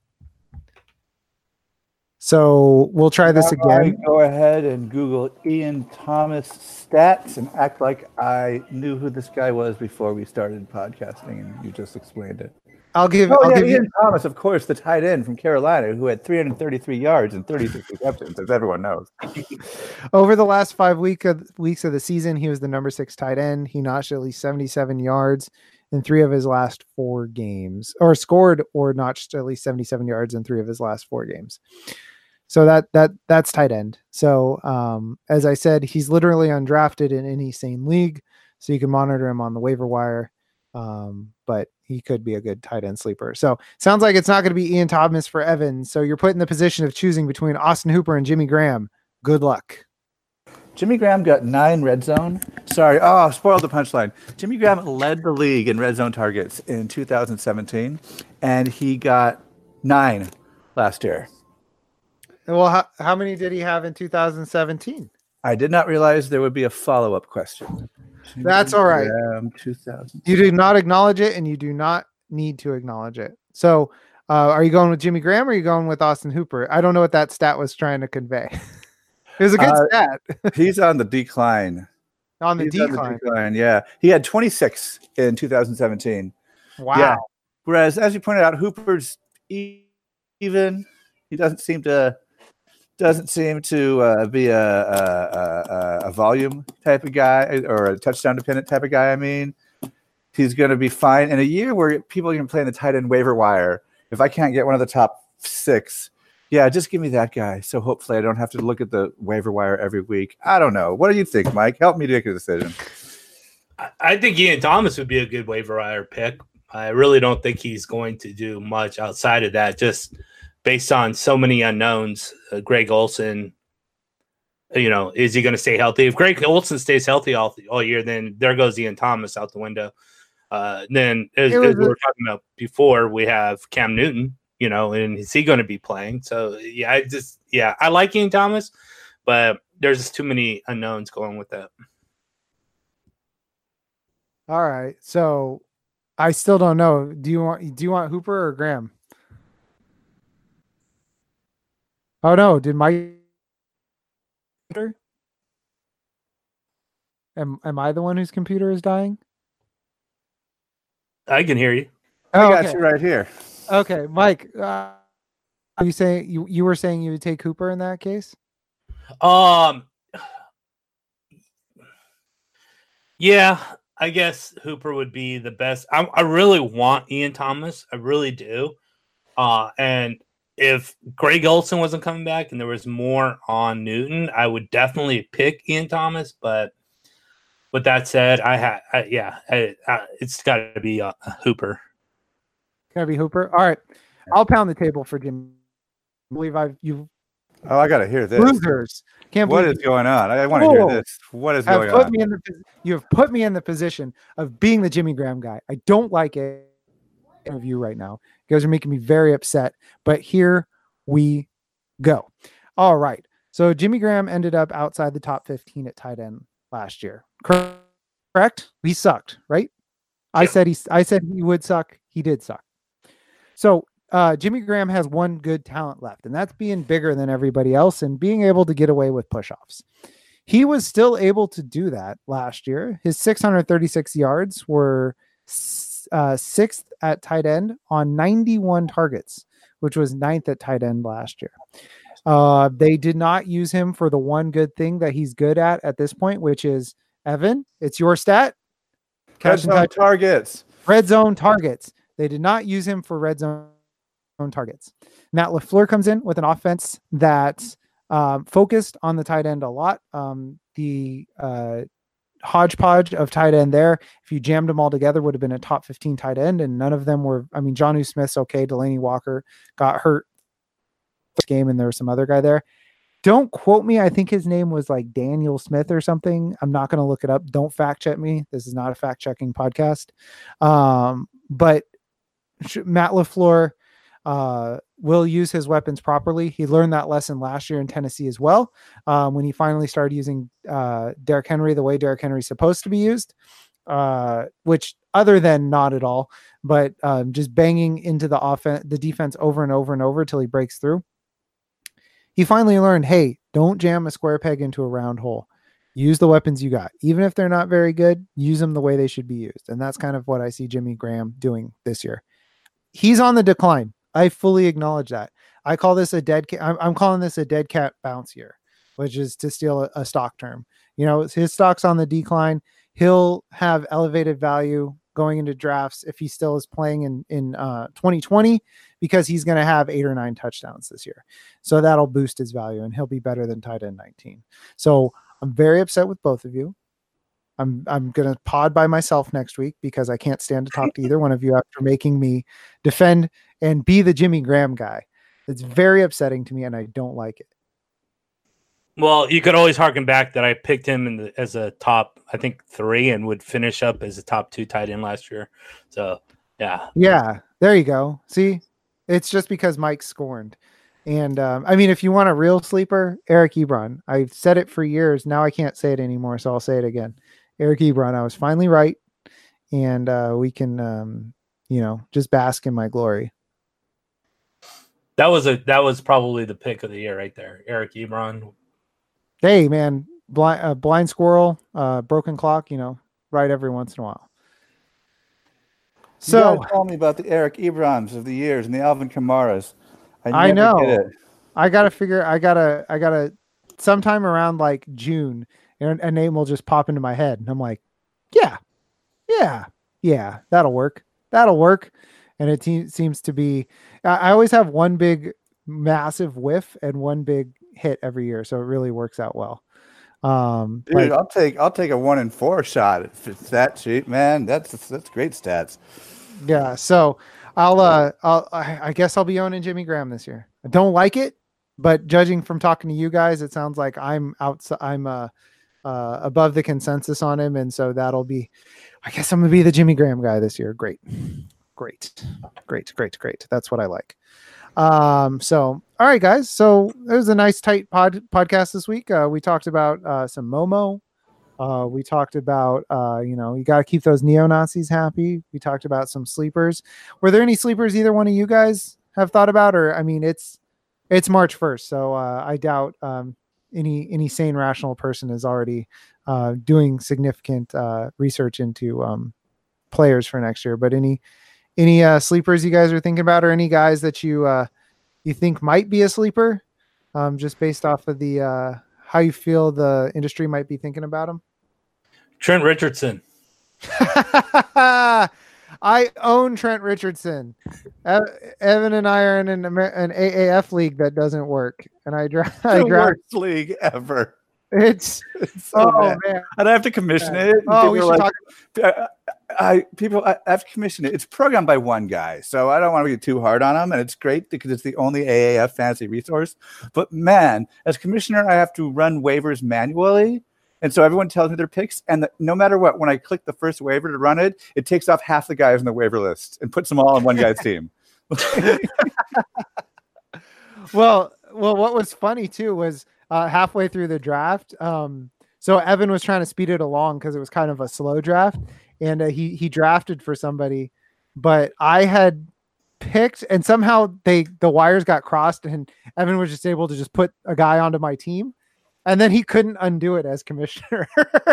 So we'll try this I again. go ahead and Google Ian Thomas stats and act like I knew who this guy was before we started podcasting, and you just explained it. I'll give. Oh I'll yeah, give Ian you. Thomas, of course, the tight end from Carolina, who had three hundred thirty-three yards and thirty-six receptions, as everyone knows. Over the last five week of, weeks of the season, he was the number six tight end. He notched at least seventy-seven yards in three of his last four games, or scored or notched at least seventy-seven yards in three of his last four games. So that that that's tight end. So um, as I said, he's literally undrafted in any sane league, so you can monitor him on the waiver wire. Um, but he could be a good tight end sleeper. So sounds like it's not going to be Ian Thomas for Evan. So you're put in the position of choosing between Austin Hooper and Jimmy Graham. Good luck. Jimmy Graham got nine red zone. Sorry, oh, spoiled the punchline. Jimmy Graham led the league in red zone targets in two thousand seventeen, and he got nine last year. Well, how, how many did he have in two thousand seventeen? I did not realize there would be a follow-up question. That's all right. Graham, two thousand. You do not acknowledge it, and you do not need to acknowledge it. So Uh, are you going with Jimmy Graham or are you going with Austin Hooper? I don't know what that stat was trying to convey. It was a good Uh, stat. He's on the decline. on the He's decline. on the decline. Yeah, he had twenty-six in two thousand seventeen. Wow. Yeah. Whereas, as you pointed out, Hooper's e- even. He doesn't seem to doesn't seem to uh, be a, a, a, a volume type of guy or a touchdown dependent type of guy. I mean, he's going to be fine in a year where people are going to play in the tight end waiver wire. If I can't get one of the top six, yeah, just give me that guy. So hopefully I don't have to look at the waiver wire every week. I don't know. What do you think, Mike? Help me make a decision. I think Ian Thomas would be a good waiver wire pick. I really don't think he's going to do much outside of that, just based on so many unknowns. Uh, Greg Olsen, you know, is he going to stay healthy? If Greg Olsen stays healthy all, all year, then there goes Ian Thomas out the window. Uh, then, as, as we were talking about before, we have Cam Newton, you know, and is he going to be playing? So, yeah, I just, yeah, I like Ian Thomas, but there's just too many unknowns going with that. All right. So I still don't know. Do you want, do you want Hooper or Graham? Oh no. Did Mike, am, am I the one whose computer is dying? I can hear you. I Oh, got okay. you right here. Okay. Mike, uh, are you saying you, you were saying you would take Cooper in that case? Um, yeah, I guess Hooper would be the best. I, I really want Ian Thomas. I really do. Uh, and if Greg Olsen wasn't coming back and there was more on Newton, I would definitely pick Ian Thomas. But with that said, I had, yeah, I, I, it's got to be uh, Hooper. Gotta be Hooper. All right. I'll pound the table for Jim. I believe I've, you Oh, I got to hear this. losers. Can't What believe is going on? I, I want to Whoa. hear this. What is have going put on? me in the pos- you have put me in the position of being the Jimmy Graham guy. I don't like it of you right now. You guys are making me very upset, but here we go. All right. So Jimmy Graham ended up outside the top fifteen at tight end last year. Correct? He sucked, right? I Yep. said he I said he would suck. He did suck. So uh, Jimmy Graham has one good talent left, and that's being bigger than everybody else and being able to get away with push-offs. He was still able to do that last year. His six hundred thirty-six yards were uh, sixth at tight end on ninety-one targets, which was ninth at tight end last year. Uh, they did not use him for the one good thing that he's good at at this point, which is, Evan, it's your stat. Red zone targets. Red zone targets. They did not use him for red zone targets. Matt LaFleur comes in with an offense that um, focused on the tight end a lot. Um, the uh, hodgepodge of tight end there, if you jammed them all together, would have been a top fifteen tight end, and none of them were. I mean, Jonnu Smith's okay. Delaney Walker got hurt this game, and there was some other guy there. Don't quote me. I think his name was like Daniel Smith or something. I'm not going to look it up. Don't fact check me. This is not a fact checking podcast. Um, but Matt LaFleur uh, will use his weapons properly. He learned that lesson last year in Tennessee as well, um, when he finally started using uh, Derrick Henry the way Derrick Henry is supposed to be used, uh, which other than not at all, but um, just banging into the offense, the defense over and over and over till he breaks through. He finally learned, hey, don't jam a square peg into a round hole. Use the weapons you got. Even if they're not very good, use them the way they should be used. And that's kind of what I see Jimmy Graham doing this year. He's on the decline. I fully acknowledge that. I call this a dead cat. I'm, I'm calling this a dead cat bounce year, which is to steal a, a stock term. You know, his stock's on the decline. He'll have elevated value going into drafts if he still is playing in, in uh, twenty twenty, because he's going to have eight or nine touchdowns this year. So that'll boost his value and he'll be better than tight end nineteen. So I'm very upset with both of you. I'm I'm going to pod by myself next week because I can't stand to talk to either one of you after making me defend and be the Jimmy Graham guy. It's very upsetting to me and I don't like it. Well, you could always harken back that I picked him in the, as a top, I think, three and would finish up as a top two tight end last year. So, yeah. Yeah, there you go. See, it's just because Mike scorned. And um, I mean, if you want a real sleeper, Eric Ebron. I've said it for years. Now I can't say it anymore, so I'll say it again. Eric Ebron, I was finally right. And uh, we can, um, you know, just bask in my glory. That was a that was probably the pick of the year right there. Eric Ebron. Hey man, blind uh, blind squirrel, uh, broken clock. You know, right every once in a while. So you gotta tell me about the Eric Ebrons of the years and the Alvin Kamaras. I, I never know. Get it. I gotta figure. I gotta. I gotta. Sometime around like June, and a name will just pop into my head, and I'm like, yeah, yeah, yeah, that'll work. That'll work. And it te- seems to be. I, I always have one big, massive whiff and one big hit every year, so it really works out well. Um, Dude, like, I'll take I'll take a one in four shot if it's that cheap, man. That's that's great stats. yeah. So I'll. Uh. I'll. I, I guess I'll be owning Jimmy Graham this year. I don't like it. But judging from talking to you guys, it sounds like I'm outside. I'm uh, uh, above the consensus on him, and so that'll be. I guess I'm gonna be the Jimmy Graham guy this year. Great, great, great, great, great. That's what I like. Um, so, all right, guys. So it was a nice, tight pod podcast this week. Uh, we talked about uh, some Momo. Uh, we talked about, uh, you know, you got to keep those neo-Nazis happy. We talked about some sleepers. Were there any sleepers either one of you guys have thought about? Or, I mean, it's it's March first, so uh, I doubt um, any any sane, rational person is already uh, doing significant uh, research into um, players for next year. But any any uh, sleepers you guys are thinking about, or any guys that you uh, you think might be a sleeper, um, just based off of the uh, how you feel the industry might be thinking about them? Trent Richardson. I own Trent Richardson. Evan and I are in an, Amer- an A A F league that doesn't work, and I draft. The worst league ever. It's, it's so oh bad. man, and I have to commission yeah. it. Oh, we should like, talk. I, I people I have to commission it. It's programmed by one guy, so I don't want to get too hard on him. And it's great because it's the only A A F fantasy resource. But man, as commissioner, I have to run waivers manually. And so everyone tells me their picks, and the, no matter what, when I click the first waiver to run it, it takes off half the guys on the waiver list and puts them all on one guy's team. well, well, what was funny too was uh, halfway through the draft. Um, so Evan was trying to speed it along because it was kind of a slow draft, and uh, he he drafted for somebody, but I had picked, and somehow they the wires got crossed, and Evan was just able to just put a guy onto my team. And then he couldn't undo it as commissioner.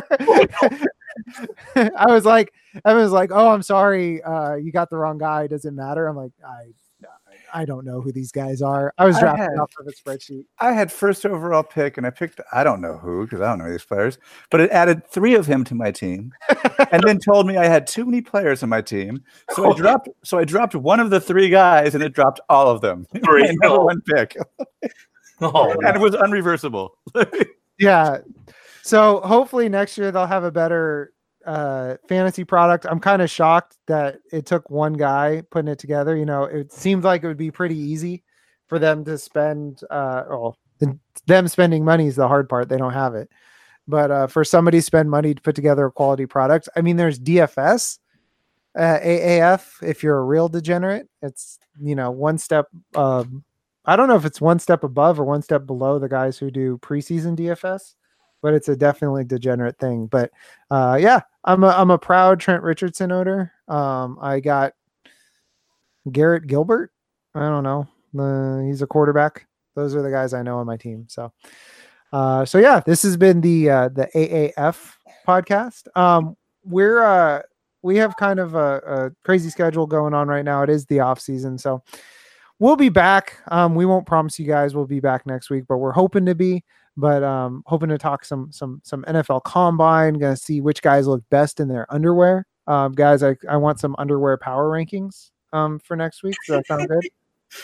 I was like, Evan was like, "Oh, I'm sorry, uh, you got the wrong guy. Does it matter?" I'm like, I, I don't know who these guys are. I was drafting had, off of a spreadsheet. I had first overall pick, and I picked I don't know who because I don't know these players, but it added three of him to my team, and then told me I had too many players on my team. So I dropped. So I dropped one of the three guys, and it dropped all of them. My number one pick. Oh, and it was unreversible. Yeah. So hopefully next year they'll have a better uh, fantasy product. I'm kind of shocked that it took one guy putting it together. You know, it seemed like it would be pretty easy for them to spend. Uh, well, them spending money is the hard part. They don't have it. But uh, for somebody to spend money to put together a quality product, I mean, there's D F S, uh, A A F. If you're a real degenerate, it's, you know, one step. Um, I don't know if it's one step above or one step below the guys who do preseason D F S, but it's a definitely degenerate thing. But uh, yeah, I'm a I'm a proud Trent Richardson owner. Um, I got Garrett Gilbert. I don't know. Uh, he's a quarterback. Those are the guys I know on my team. So, uh, so yeah, this has been the uh, the A A F podcast. Um, we're uh, we have kind of a, a crazy schedule going on right now. It is the off season, so. We'll be back. Um, we won't promise you guys we'll be back next week, but we're hoping to be. But um, hoping to talk some some some N F L Combine. Gonna see which guys look best in their underwear. Um, guys, I, I want some underwear power rankings um, for next week. Does that sound good?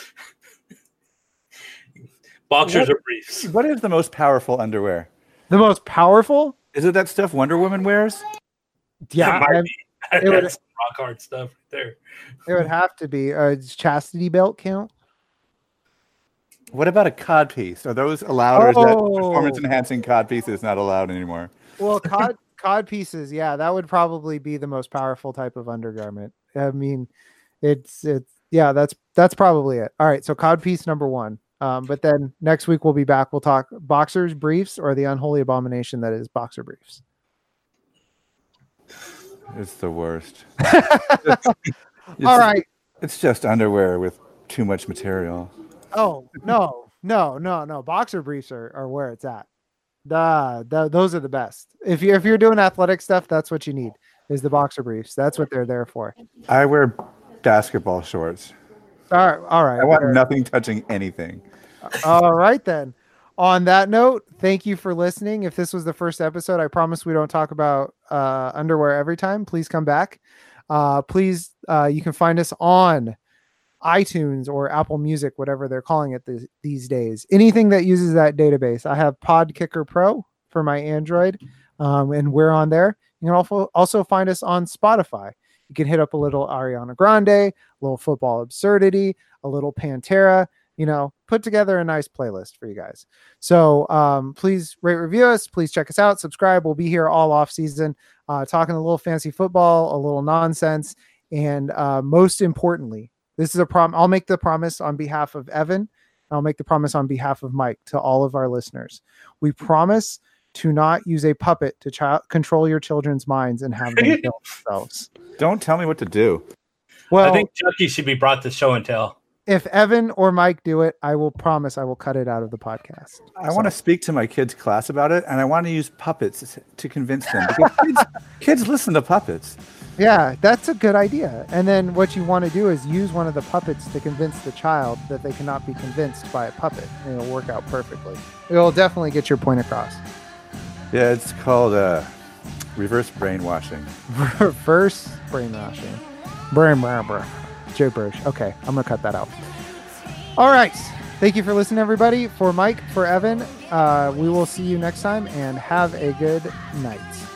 Boxers what, or briefs? What is the most powerful underwear? The most powerful? Is it that stuff Wonder Woman wears? Yeah, it, it would, rock hard stuff right there. It would have to be. Uh, does chastity belt count? What about a cod piece? Are those allowed, or is oh. that performance enhancing cod pieces not allowed anymore? Well, cod cod pieces, yeah, that would probably be the most powerful type of undergarment. I mean, it's it's yeah, that's that's probably it. All right, so cod piece number one. Um, but then next week we'll be back. We'll talk boxers, briefs, or the unholy abomination that is boxer briefs. It's the worst. it's, All right. It's just underwear with too much material. Oh no, no, no, no. Boxer briefs are, are where it's at. The, the those are the best. If you if you're doing athletic stuff, that's what you need is the boxer briefs. That's what they're there for. I wear basketball shorts. All right, all right. I want All nothing touching anything. All right then. On that note, thank you for listening. If this was the first episode, I promise we don't talk about uh, underwear every time. Please come back. Uh, please, uh, you can find us on iTunes or Apple Music, whatever they're calling it th- these days. Anything that uses that database. I have Podkicker Pro for my Android, um, and we're on there. You can also also find us on Spotify. You can hit up a little Ariana Grande, a little Football Absurdity, a little Pantera. You know, put together a nice playlist for you guys. So um, please rate, review us. Please check us out. Subscribe. We'll be here all off season, uh, talking a little fancy football, a little nonsense, and uh, most importantly, this is a prom. I'll make the promise on behalf of Evan. I'll make the promise on behalf of Mike to all of our listeners. We promise to not use a puppet to ch- control your children's minds and have them kill themselves. Don't tell me what to do. Well, I think Chucky should be brought to show and tell. If Evan or Mike do it, I will promise I will cut it out of the podcast. I so. want to speak to my kids' class about it, and I want to use puppets to convince them. Because kids, kids listen to puppets. Yeah, that's a good idea. And then what you want to do is use one of the puppets to convince the child that they cannot be convinced by a puppet. And it'll work out perfectly. It'll definitely get your point across. Yeah, it's called uh, reverse brainwashing. Reverse brainwashing. Brain, brain, brain. Gibberish. Okay, I'm gonna cut that out. All right, thank you for listening, everybody. For Mike, for Evan, uh, we will see you next time, and have a good night.